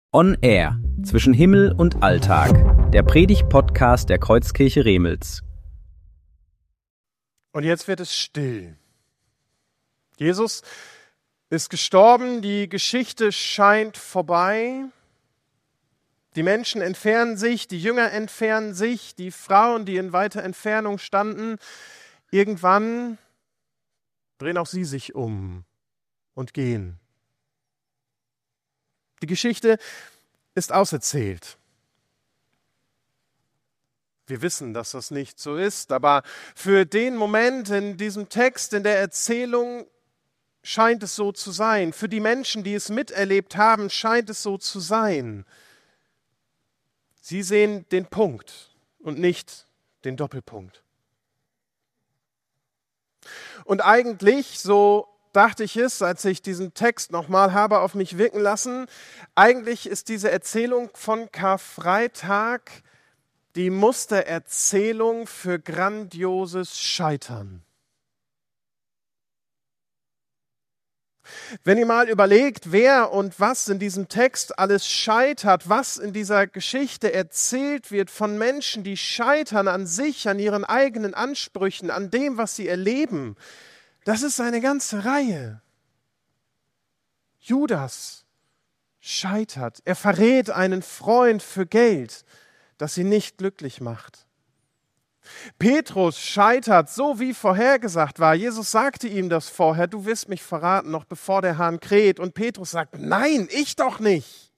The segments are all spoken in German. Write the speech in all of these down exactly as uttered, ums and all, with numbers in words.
On Air zwischen Himmel und Alltag, der Predigt-Podcast der Kreuzkirche Remels. Und jetzt wird es still. Jesus ist gestorben, die Geschichte scheint vorbei. Die Menschen entfernen sich, die Jünger entfernen sich, die Frauen, die in weiter Entfernung standen, irgendwann drehen auch sie sich um und gehen. Die Geschichte ist auserzählt. Wir wissen, dass das nicht so ist, aber für den Moment in diesem Text, in der Erzählung, scheint es so zu sein. Für die Menschen, die es miterlebt haben, scheint es so zu sein. Sie sehen den Punkt und nicht den Doppelpunkt. Und eigentlich, so dachte ich es, als ich diesen Text nochmal habe auf mich wirken lassen, eigentlich ist diese Erzählung von Karfreitag die Mustererzählung für grandioses Scheitern. Wenn ihr mal überlegt, wer und was in diesem Text alles scheitert, was in dieser Geschichte erzählt wird von Menschen, die scheitern an sich, an ihren eigenen Ansprüchen, an dem, was sie erleben, das ist eine ganze Reihe. Judas scheitert. Er verrät einen Freund für Geld, das ihn nicht glücklich macht. Petrus scheitert, so wie vorhergesagt war. Jesus sagte ihm das vorher, du wirst mich verraten, noch bevor der Hahn kräht. Und Petrus sagt, nein, ich doch nicht.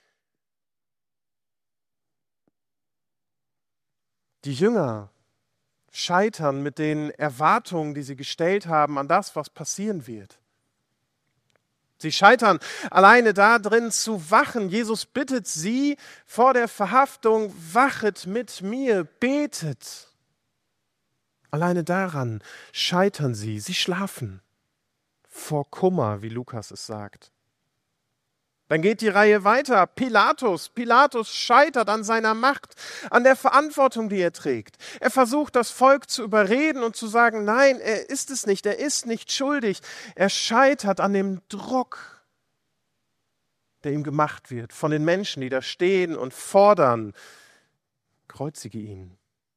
Die Jünger scheitern mit den Erwartungen, die sie gestellt haben an das, was passieren wird. Sie scheitern alleine darin zu wachen. Jesus bittet sie vor der Verhaftung, wachet mit mir, betet. Alleine daran scheitern sie. Sie schlafen vor Kummer, wie Lukas es sagt. Dann geht die Reihe weiter. Pilatus. Pilatus scheitert an seiner Macht, an der Verantwortung, die er trägt. Er versucht, das Volk zu überreden und zu sagen, nein, er ist es nicht, er ist nicht schuldig. Er scheitert an dem Druck, der ihm gemacht wird von den Menschen, die da stehen und fordern, kreuzige ihn.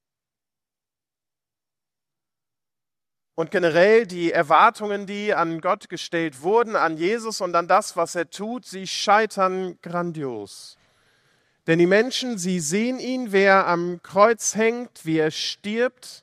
Und generell die Erwartungen, die an Gott gestellt wurden, an Jesus und an das, was er tut, sie scheitern grandios. Denn die Menschen, sie sehen ihn, wie er am Kreuz hängt, wie er stirbt.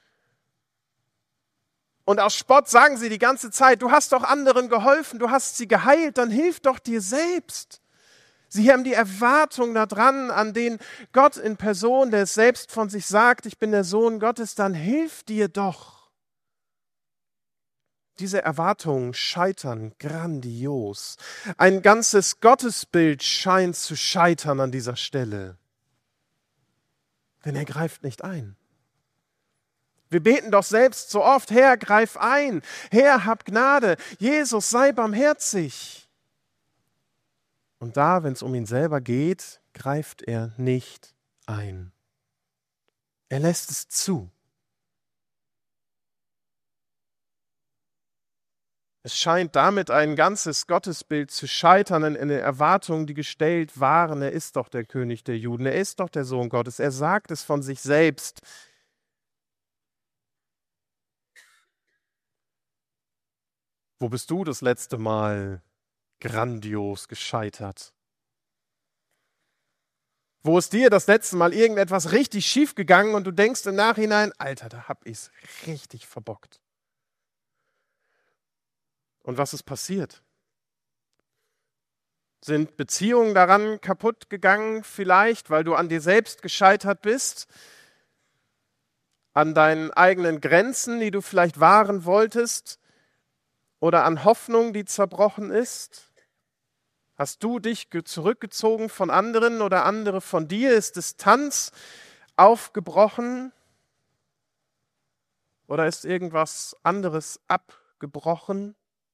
Und aus Spott sagen sie die ganze Zeit, du hast doch anderen geholfen, du hast sie geheilt, dann hilf doch dir selbst. Sie haben die Erwartung daran, an den Gott in Person, der es selbst von sich sagt, ich bin der Sohn Gottes, dann hilf dir doch. Diese Erwartungen scheitern grandios. Ein ganzes Gottesbild scheint zu scheitern an dieser Stelle. Denn er greift nicht ein. Wir beten doch selbst so oft, Herr, greif ein. Herr, hab Gnade. Jesus, sei barmherzig. Und da, wenn es um ihn selber geht, greift er nicht ein. Er lässt es zu. Es scheint damit ein ganzes Gottesbild zu scheitern in den Erwartungen, die gestellt waren. Er ist doch der König der Juden, er ist doch der Sohn Gottes, er sagt es von sich selbst. Wo bist du das letzte Mal grandios gescheitert? Wo ist dir das letzte Mal irgendetwas richtig schief gegangen und du denkst im Nachhinein, Alter, da hab ich's richtig verbockt. Und was ist passiert? Sind Beziehungen daran kaputt gegangen, vielleicht, weil du an dir selbst gescheitert bist? An deinen eigenen Grenzen, die du vielleicht wahren wolltest? Oder an Hoffnung, die zerbrochen ist? Hast du dich zurückgezogen von anderen oder andere von dir? Ist Distanz aufgebrochen? Oder ist irgendwas anderes abgebrochen?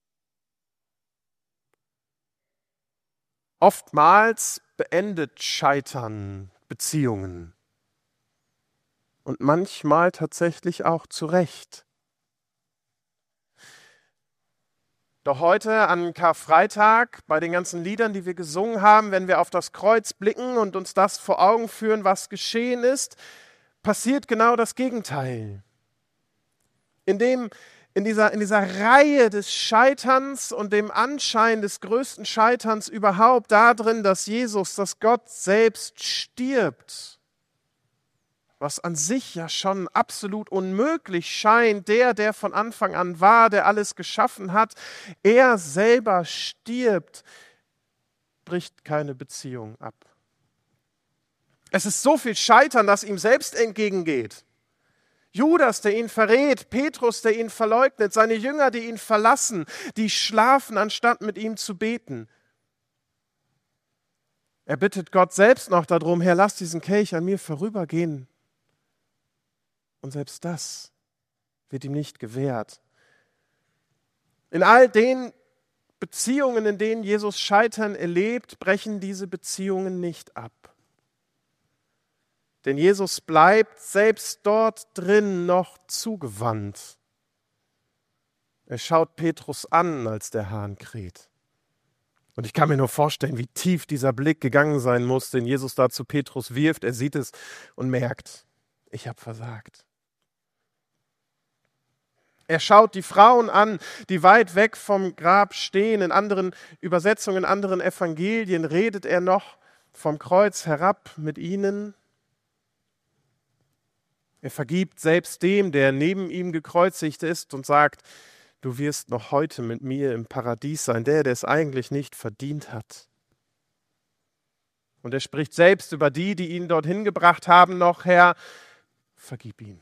Oftmals beendet Scheitern Beziehungen und manchmal tatsächlich auch zu Recht. Doch heute an Karfreitag, bei den ganzen Liedern, die wir gesungen haben, wenn wir auf das Kreuz blicken und uns das vor Augen führen, was geschehen ist, passiert genau das Gegenteil. In, dem, in, dieser, in dieser Reihe des Scheiterns und dem Anschein des größten Scheiterns überhaupt darin, dass Jesus, dass Gott selbst stirbt, was an sich ja schon absolut unmöglich scheint, der, der von Anfang an war, der alles geschaffen hat, er selber stirbt, bricht keine Beziehung ab. Es ist so viel Scheitern, das ihm selbst entgegengeht. Judas, der ihn verrät, Petrus, der ihn verleugnet, seine Jünger, die ihn verlassen, die schlafen, anstatt mit ihm zu beten. Er bittet Gott selbst noch darum, Herr, lass diesen Kelch an mir vorübergehen. Und selbst das wird ihm nicht gewährt. In all den Beziehungen, in denen Jesus Scheitern erlebt, brechen diese Beziehungen nicht ab. Denn Jesus bleibt selbst dort drin noch zugewandt. Er schaut Petrus an, als der Hahn kräht. Und ich kann mir nur vorstellen, wie tief dieser Blick gegangen sein muss, den Jesus da zu Petrus wirft. Er sieht es und merkt, ich habe versagt. Er schaut die Frauen an, die weit weg vom Grab stehen. In anderen Übersetzungen, in anderen Evangelien redet er noch vom Kreuz herab mit ihnen. Er vergibt selbst dem, der neben ihm gekreuzigt ist und sagt, du wirst noch heute mit mir im Paradies sein, der, der es eigentlich nicht verdient hat. Und er spricht selbst über die, die ihn dorthin gebracht haben, noch, Herr, vergib ihn.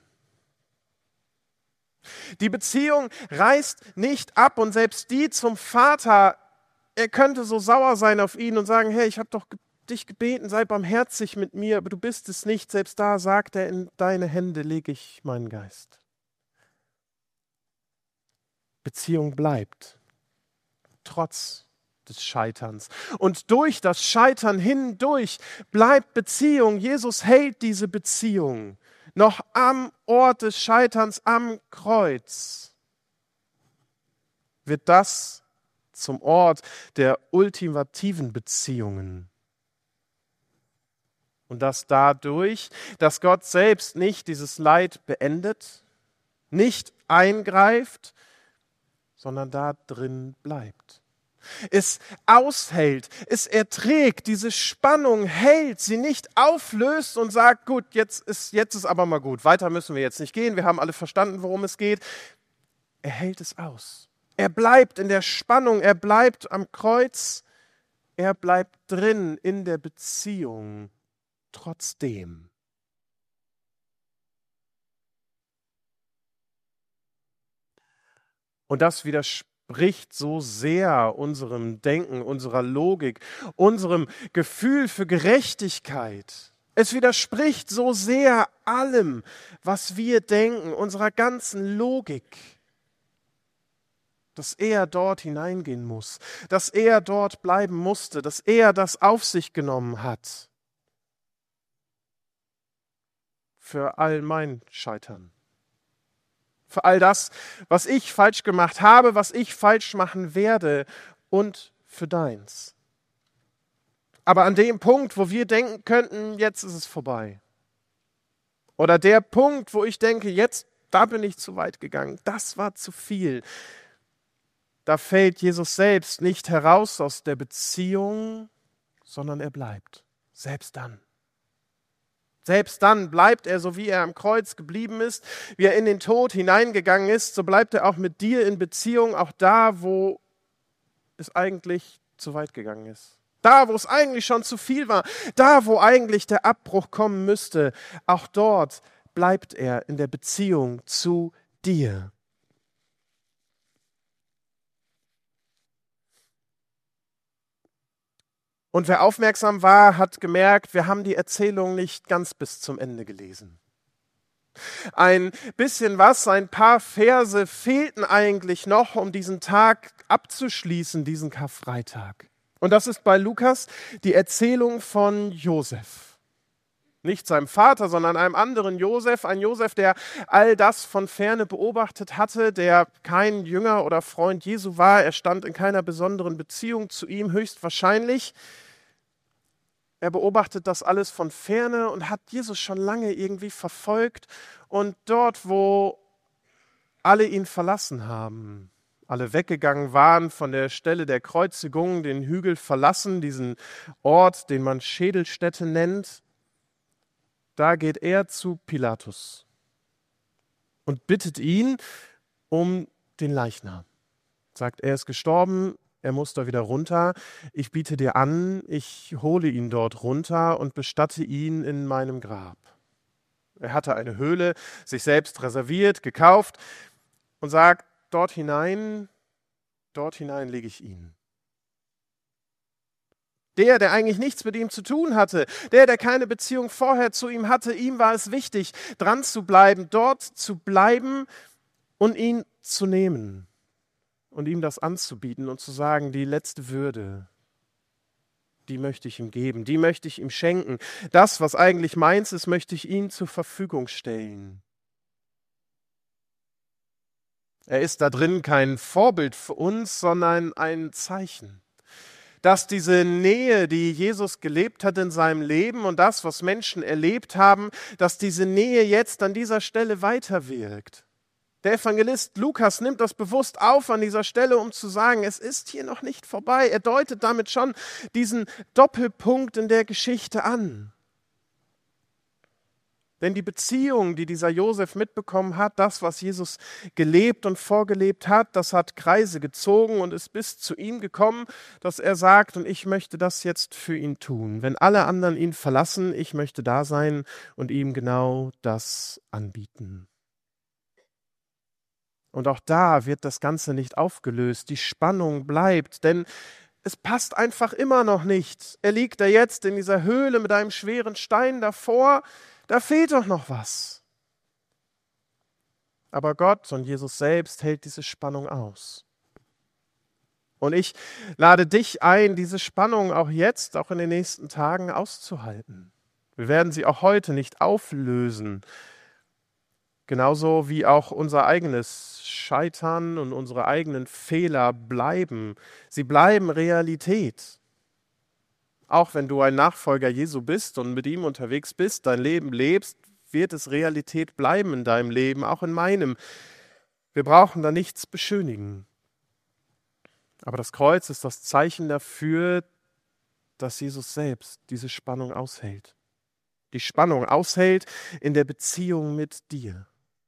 Die Beziehung reißt nicht ab und selbst die zum Vater, er könnte so sauer sein auf ihn und sagen, hey, ich habe doch dich gebeten, sei barmherzig mit mir, aber du bist es nicht. Selbst da sagt er, in deine Hände lege ich meinen Geist. Beziehung bleibt, trotz des Scheiterns. Und durch das Scheitern hindurch bleibt Beziehung. Jesus hält diese Beziehung. Noch am Ort des Scheiterns, am Kreuz, wird das zum Ort der ultimativen Beziehungen. Und das dadurch, dass Gott selbst nicht dieses Leid beendet, nicht eingreift, sondern da drin bleibt. Es aushält, es erträgt, diese Spannung hält, sie nicht auflöst und sagt, gut, jetzt ist, jetzt ist aber mal gut, weiter müssen wir jetzt nicht gehen, wir haben alle verstanden, worum es geht. Er hält es aus. Er bleibt in der Spannung, er bleibt am Kreuz, er bleibt drin in der Beziehung, trotzdem. Und das widerspricht bricht so sehr unserem Denken, unserer Logik, unserem Gefühl für Gerechtigkeit. Es widerspricht so sehr allem, was wir denken, unserer ganzen Logik, dass er dort hineingehen muss, dass er dort bleiben musste, dass er das auf sich genommen hat. Für all mein Scheitern. Für all das, was ich falsch gemacht habe, was ich falsch machen werde und für deins. Aber an dem Punkt, wo wir denken könnten, jetzt ist es vorbei. Oder der Punkt, wo ich denke, jetzt, da bin ich zu weit gegangen, das war zu viel. Da fällt Jesus selbst nicht heraus aus der Beziehung, sondern er bleibt, selbst dann. Selbst dann bleibt er, so wie er am Kreuz geblieben ist, wie er in den Tod hineingegangen ist, so bleibt er auch mit dir in Beziehung, auch da, wo es eigentlich zu weit gegangen ist. Da, wo es eigentlich schon zu viel war, da, wo eigentlich der Abbruch kommen müsste, auch dort bleibt er in der Beziehung zu dir. Und wer aufmerksam war, hat gemerkt, wir haben die Erzählung nicht ganz bis zum Ende gelesen. Ein bisschen was, ein paar Verse fehlten eigentlich noch, um diesen Tag abzuschließen, diesen Karfreitag. Und das ist bei Lukas die Erzählung von Josef. Nicht seinem Vater, sondern einem anderen Josef. Ein Josef, der all das von Ferne beobachtet hatte, der kein Jünger oder Freund Jesu war. Er stand in keiner besonderen Beziehung zu ihm, höchstwahrscheinlich. Er beobachtet das alles von Ferne und hat Jesus schon lange irgendwie verfolgt. Und dort, wo alle ihn verlassen haben, alle weggegangen waren von der Stelle der Kreuzigung, den Hügel verlassen, diesen Ort, den man Schädelstätte nennt, da geht er zu Pilatus und bittet ihn um den Leichnam. Sagt, er ist gestorben, er muss da wieder runter. Ich biete dir an, ich hole ihn dort runter und bestatte ihn in meinem Grab. Er hatte eine Höhle sich selbst reserviert, gekauft und sagt, dort hinein, dort hinein lege ich ihn. Der, der eigentlich nichts mit ihm zu tun hatte, der, der keine Beziehung vorher zu ihm hatte, ihm war es wichtig, dran zu bleiben, dort zu bleiben und ihn zu nehmen und ihm das anzubieten und zu sagen, die letzte Würde, die möchte ich ihm geben, die möchte ich ihm schenken. Das, was eigentlich meins ist, möchte ich ihm zur Verfügung stellen. Er ist da drin kein Vorbild für uns, sondern ein Zeichen. Dass diese Nähe, die Jesus gelebt hat in seinem Leben und das, was Menschen erlebt haben, dass diese Nähe jetzt an dieser Stelle weiterwirkt. Der Evangelist Lukas nimmt das bewusst auf an dieser Stelle, um zu sagen, es ist hier noch nicht vorbei. Er deutet damit schon diesen Doppelpunkt in der Geschichte an. Denn die Beziehung, die dieser Josef mitbekommen hat, das, was Jesus gelebt und vorgelebt hat, das hat Kreise gezogen und ist bis zu ihm gekommen, dass er sagt, und ich möchte das jetzt für ihn tun. Wenn alle anderen ihn verlassen, ich möchte da sein und ihm genau das anbieten. Und auch da wird das Ganze nicht aufgelöst, die Spannung bleibt, denn es passt einfach immer noch nicht. Er liegt da jetzt in dieser Höhle mit einem schweren Stein davor, da fehlt doch noch was. Aber Gott und Jesus selbst hält diese Spannung aus. Und ich lade dich ein, diese Spannung auch jetzt, auch in den nächsten Tagen auszuhalten. Wir werden sie auch heute nicht auflösen. Genauso wie auch unser eigenes Scheitern und unsere eigenen Fehler bleiben. Sie bleiben Realität. Auch wenn du ein Nachfolger Jesu bist und mit ihm unterwegs bist, dein Leben lebst, wird es Realität bleiben in deinem Leben, auch in meinem. Wir brauchen da nichts beschönigen. Aber das Kreuz ist das Zeichen dafür, dass Jesus selbst diese Spannung aushält. Die Spannung aushält in der Beziehung mit dir.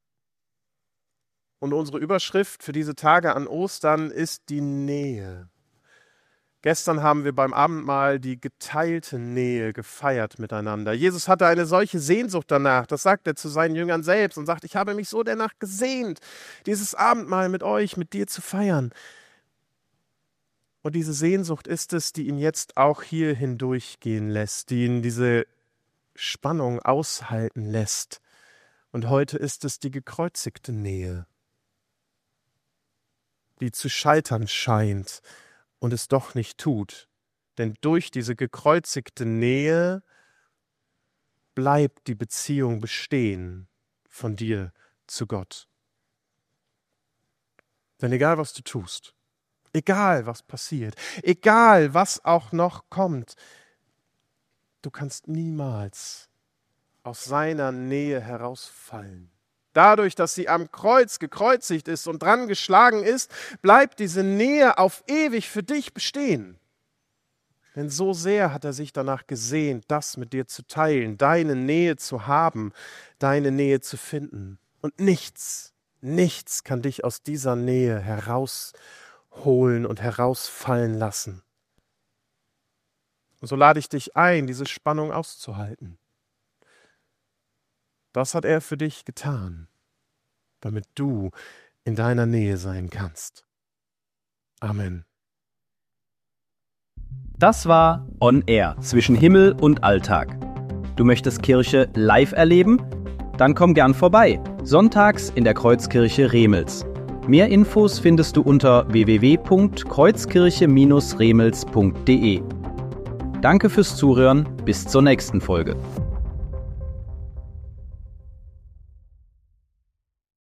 Und unsere Überschrift für diese Tage an Ostern ist die Nähe. Gestern haben wir beim Abendmahl die geteilte Nähe gefeiert miteinander. Jesus hatte eine solche Sehnsucht danach, das sagt er zu seinen Jüngern selbst und sagt, ich habe mich so danach gesehnt, dieses Abendmahl mit euch, mit dir zu feiern. Und diese Sehnsucht ist es, die ihn jetzt auch hier hindurchgehen lässt, die ihn diese Spannung aushalten lässt. Und heute ist es die gekreuzigte Nähe, die zu scheitern scheint und es doch nicht tut. Denn durch diese gekreuzigte Nähe bleibt die Beziehung bestehen von dir zu Gott. Denn egal, was du tust, egal, was passiert, egal, was auch noch kommt, du kannst niemals aus seiner Nähe herausfallen. Dadurch, dass sie am Kreuz gekreuzigt ist und dran geschlagen ist, bleibt diese Nähe auf ewig für dich bestehen. Denn so sehr hat er sich danach gesehnt, das mit dir zu teilen, deine Nähe zu haben, deine Nähe zu finden. Und nichts, nichts kann dich aus dieser Nähe herausholen und herausfallen lassen. Und so lade ich dich ein, diese Spannung auszuhalten. Das hat er für dich getan, damit du in deiner Nähe sein kannst. Amen. Das war On Air zwischen Himmel und Alltag. Du möchtest Kirche live erleben? Dann komm gern vorbei. Sonntags in der Kreuzkirche Remels. Mehr Infos findest du unter w w w punkt kreuzkirche Bindestrich remels punkt de. Danke fürs Zuhören. Bis zur nächsten Folge.